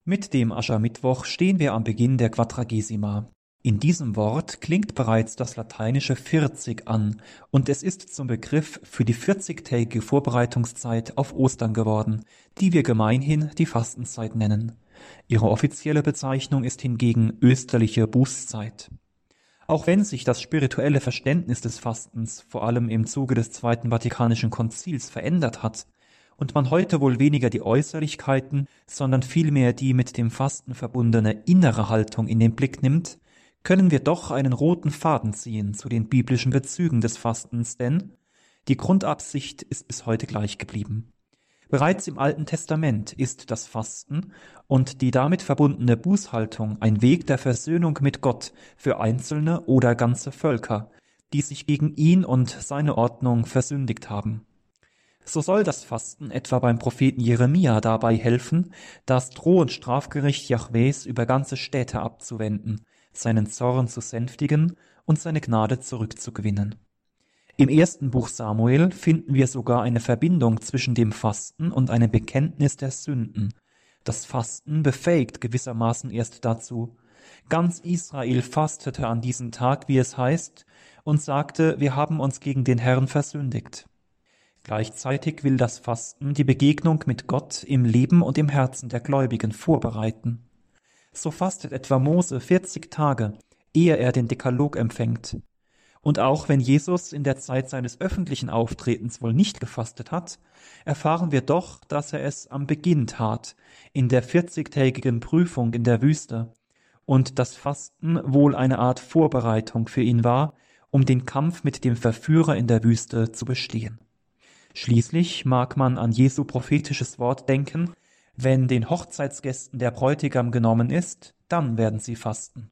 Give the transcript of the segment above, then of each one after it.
Mit dem Aschermittwoch stehen wir am Beginn der Quadragesima. In diesem Wort klingt bereits das lateinische 40 an und es ist zum Begriff für die 40-tägige Vorbereitungszeit auf Ostern geworden, die wir gemeinhin die Fastenzeit nennen. Ihre offizielle Bezeichnung ist hingegen österliche Bußzeit. Auch wenn sich das spirituelle Verständnis des Fastens vor allem im Zuge des Zweiten Vatikanischen Konzils verändert hat und man heute wohl weniger die Äußerlichkeiten, sondern vielmehr die mit dem Fasten verbundene innere Haltung in den Blick nimmt, können wir doch einen roten Faden ziehen zu den biblischen Bezügen des Fastens, denn die Grundabsicht ist bis heute gleich geblieben. Bereits im Alten Testament ist das Fasten und die damit verbundene Bußhaltung ein Weg der Versöhnung mit Gott für einzelne oder ganze Völker, die sich gegen ihn und seine Ordnung versündigt haben. So soll das Fasten etwa beim Propheten Jeremia dabei helfen, das drohende Strafgericht Jahwes über ganze Städte abzuwenden, seinen Zorn zu sänftigen und seine Gnade zurückzugewinnen. Im ersten Buch Samuel finden wir sogar eine Verbindung zwischen dem Fasten und einem Bekenntnis der Sünden. Das Fasten befähigt gewissermaßen erst dazu. Ganz Israel fastete an diesem Tag, wie es heißt, und sagte, wir haben uns gegen den Herrn versündigt. Gleichzeitig will das Fasten die Begegnung mit Gott im Leben und im Herzen der Gläubigen vorbereiten. So fastet etwa Mose 40 Tage, ehe er den Dekalog empfängt. Und auch wenn Jesus in der Zeit seines öffentlichen Auftretens wohl nicht gefastet hat, erfahren wir doch, dass er es am Beginn tat, in der 40-tägigen Prüfung in der Wüste, und das Fasten wohl eine Art Vorbereitung für ihn war, um den Kampf mit dem Verführer in der Wüste zu bestehen. Schließlich mag man an Jesu prophetisches Wort denken, wenn den Hochzeitsgästen der Bräutigam genommen ist, dann werden sie fasten.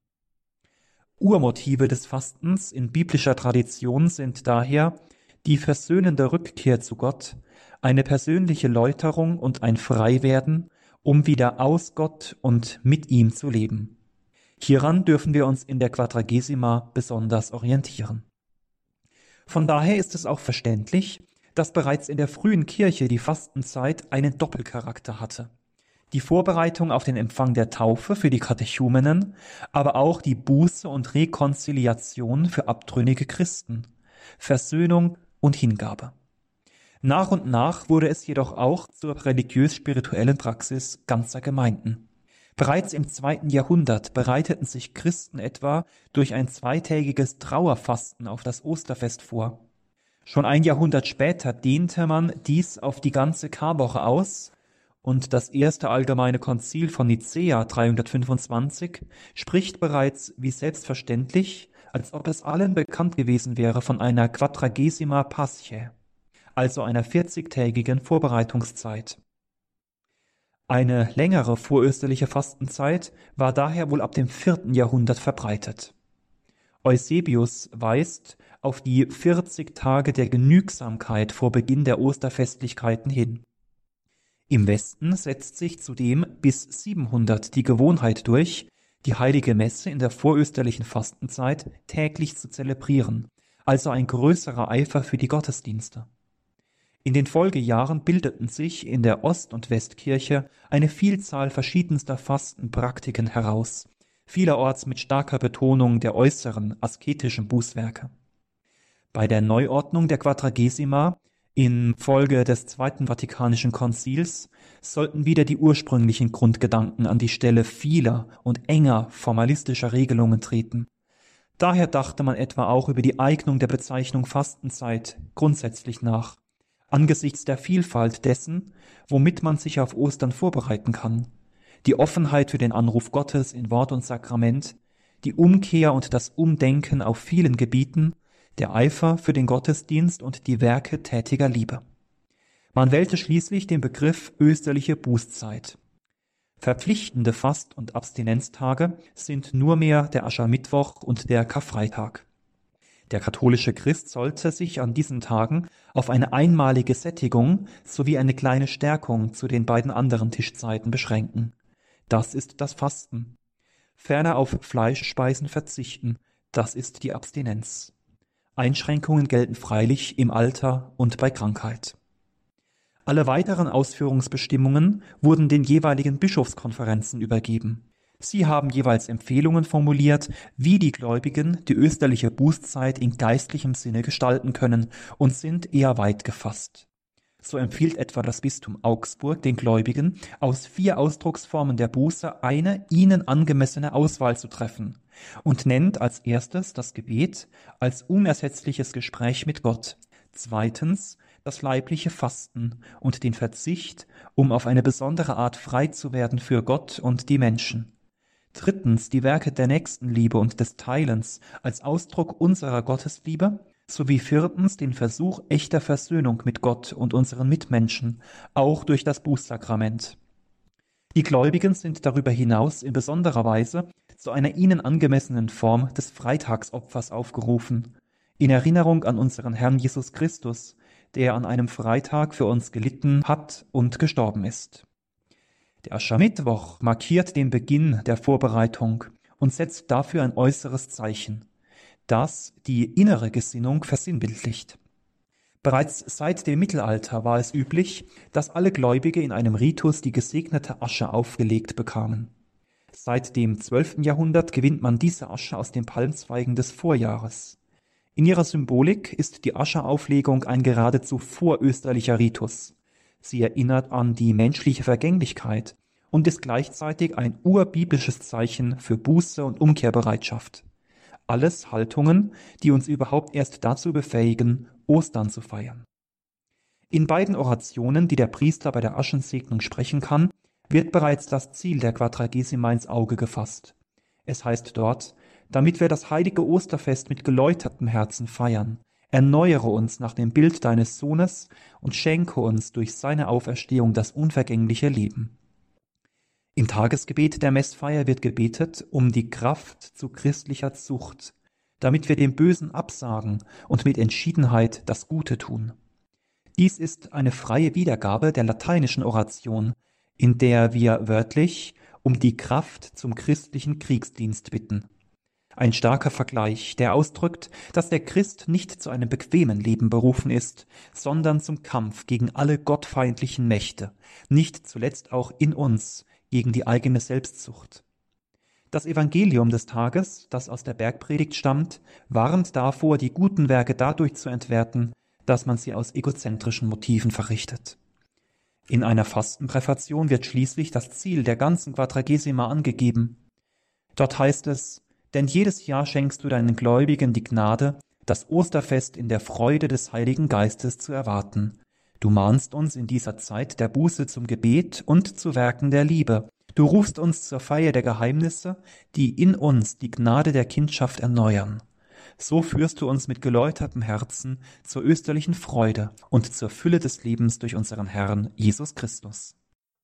Urmotive des Fastens in biblischer Tradition sind daher die versöhnende Rückkehr zu Gott, eine persönliche Läuterung und ein Freiwerden, um wieder aus Gott und mit ihm zu leben. Hieran dürfen wir uns in der Quadragesima besonders orientieren. Von daher ist es auch verständlich, dass bereits in der frühen Kirche die Fastenzeit einen Doppelcharakter hatte. Die Vorbereitung auf den Empfang der Taufe für die Katechumenen, aber auch die Buße und Rekonziliation für abtrünnige Christen, Versöhnung und Hingabe. Nach und nach wurde es jedoch auch zur religiös-spirituellen Praxis ganzer Gemeinden. Bereits im 2. Jahrhundert bereiteten sich Christen etwa durch ein 2-tägiges Trauerfasten auf das Osterfest vor. Schon ein Jahrhundert später dehnte man dies auf die ganze Karwoche aus und das erste allgemeine Konzil von Nicäa 325 spricht bereits wie selbstverständlich, als ob es allen bekannt gewesen wäre von einer Quadragesima Paschäe, also einer 40-tägigen Vorbereitungszeit. Eine längere vorösterliche Fastenzeit war daher wohl ab dem 4. Jahrhundert verbreitet. Eusebius weist auf die 40 Tage der Genügsamkeit vor Beginn der Osterfestlichkeiten hin. Im Westen setzt sich zudem bis 700 die Gewohnheit durch, die heilige Messe in der vorösterlichen Fastenzeit täglich zu zelebrieren, also ein größerer Eifer für die Gottesdienste. In den Folgejahren bildeten sich in der Ost- und Westkirche eine Vielzahl verschiedenster Fastenpraktiken heraus, vielerorts mit starker Betonung der äußeren asketischen Bußwerke. Bei der Neuordnung der Quadragesima infolge des Zweiten Vatikanischen Konzils sollten wieder die ursprünglichen Grundgedanken an die Stelle vieler und enger formalistischer Regelungen treten. Daher dachte man etwa auch über die Eignung der Bezeichnung Fastenzeit grundsätzlich nach, angesichts der Vielfalt dessen, womit man sich auf Ostern vorbereiten kann. Die Offenheit für den Anruf Gottes in Wort und Sakrament, die Umkehr und das Umdenken auf vielen Gebieten, der Eifer für den Gottesdienst und die Werke tätiger Liebe. Man wählte schließlich den Begriff österliche Bußzeit. Verpflichtende Fast- und Abstinenztage sind nur mehr der Aschermittwoch und der Karfreitag. Der katholische Christ sollte sich an diesen Tagen auf eine einmalige Sättigung sowie eine kleine Stärkung zu den beiden anderen Tischzeiten beschränken. Das ist das Fasten. Ferner auf Fleischspeisen verzichten, das ist die Abstinenz. Einschränkungen gelten freilich im Alter und bei Krankheit. Alle weiteren Ausführungsbestimmungen wurden den jeweiligen Bischofskonferenzen übergeben. Sie haben jeweils Empfehlungen formuliert, wie die Gläubigen die österliche Bußzeit in geistlichem Sinne gestalten können und sind eher weit gefasst. So empfiehlt etwa das Bistum Augsburg den Gläubigen, aus 4 Ausdrucksformen der Buße eine ihnen angemessene Auswahl zu treffen und nennt als erstes das Gebet als unersetzliches Gespräch mit Gott, zweitens das leibliche Fasten und den Verzicht, um auf eine besondere Art frei zu werden für Gott und die Menschen. Drittens die Werke der Nächstenliebe und des Teilens als Ausdruck unserer Gottesliebe, sowie viertens den Versuch echter Versöhnung mit Gott und unseren Mitmenschen, auch durch das Bußsakrament. Die Gläubigen sind darüber hinaus in besonderer Weise zu einer ihnen angemessenen Form des Freitagsopfers aufgerufen, in Erinnerung an unseren Herrn Jesus Christus, der an einem Freitag für uns gelitten hat und gestorben ist. Der Aschermittwoch markiert den Beginn der Vorbereitung und setzt dafür ein äußeres Zeichen, das die innere Gesinnung versinnbildlicht. Bereits seit dem Mittelalter war es üblich, dass alle Gläubige in einem Ritus die gesegnete Asche aufgelegt bekamen. Seit dem 12. Jahrhundert gewinnt man diese Asche aus den Palmzweigen des Vorjahres. In ihrer Symbolik ist die Ascheauflegung ein geradezu vorösterlicher Ritus. Sie erinnert an die menschliche Vergänglichkeit und ist gleichzeitig ein urbiblisches Zeichen für Buße und Umkehrbereitschaft. Alles Haltungen, die uns überhaupt erst dazu befähigen, Ostern zu feiern. In beiden Orationen, die der Priester bei der Aschensegnung sprechen kann, wird bereits das Ziel der Quadragesima ins Auge gefasst. Es heißt dort: Damit wir das heilige Osterfest mit geläutertem Herzen feiern, erneuere uns nach dem Bild deines Sohnes und schenke uns durch seine Auferstehung das unvergängliche Leben. Im Tagesgebet der Messfeier wird gebetet um die Kraft zu christlicher Zucht, damit wir dem Bösen absagen und mit Entschiedenheit das Gute tun. Dies ist eine freie Wiedergabe der lateinischen Oration, in der wir wörtlich um die Kraft zum christlichen Kriegsdienst bitten. Ein starker Vergleich, der ausdrückt, dass der Christ nicht zu einem bequemen Leben berufen ist, sondern zum Kampf gegen alle gottfeindlichen Mächte, nicht zuletzt auch in uns, gegen die eigene Selbstsucht. Das Evangelium des Tages, das aus der Bergpredigt stammt, warnt davor, die guten Werke dadurch zu entwerten, dass man sie aus egozentrischen Motiven verrichtet. In einer Fastenpräfation wird schließlich das Ziel der ganzen Quadragesima angegeben. Dort heißt es: Denn jedes Jahr schenkst du deinen Gläubigen die Gnade, das Osterfest in der Freude des Heiligen Geistes zu erwarten. Du mahnst uns in dieser Zeit der Buße zum Gebet und zu Werken der Liebe. Du rufst uns zur Feier der Geheimnisse, die in uns die Gnade der Kindschaft erneuern. So führst du uns mit geläutertem Herzen zur österlichen Freude und zur Fülle des Lebens durch unseren Herrn Jesus Christus.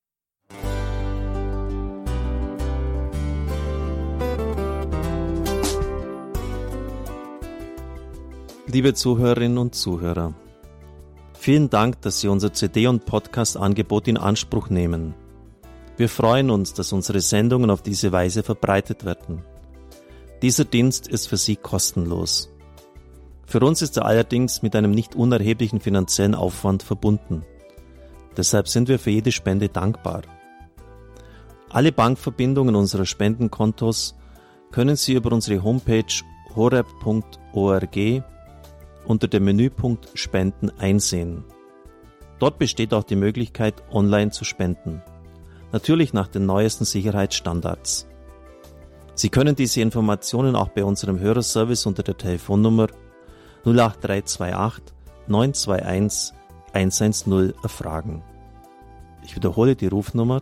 Liebe Zuhörerinnen und Zuhörer, vielen Dank, dass Sie unser CD- und Podcast-Angebot in Anspruch nehmen. Wir freuen uns, dass unsere Sendungen auf diese Weise verbreitet werden. Dieser Dienst ist für Sie kostenlos. Für uns ist er allerdings mit einem nicht unerheblichen finanziellen Aufwand verbunden. Deshalb sind wir für jede Spende dankbar. Alle Bankverbindungen unserer Spendenkontos können Sie über unsere Homepage horeb.org unter dem Menüpunkt Spenden einsehen. Dort besteht auch die Möglichkeit, online zu spenden. Natürlich nach den neuesten Sicherheitsstandards. Sie können diese Informationen auch bei unserem Hörerservice unter der Telefonnummer 08328 921 110 erfragen. Ich wiederhole die Rufnummer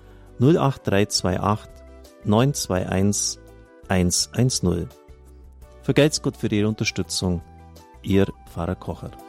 08328 921 110. Vergelt's Gott für Ihre Unterstützung. Ihr Pfarrer Kocher.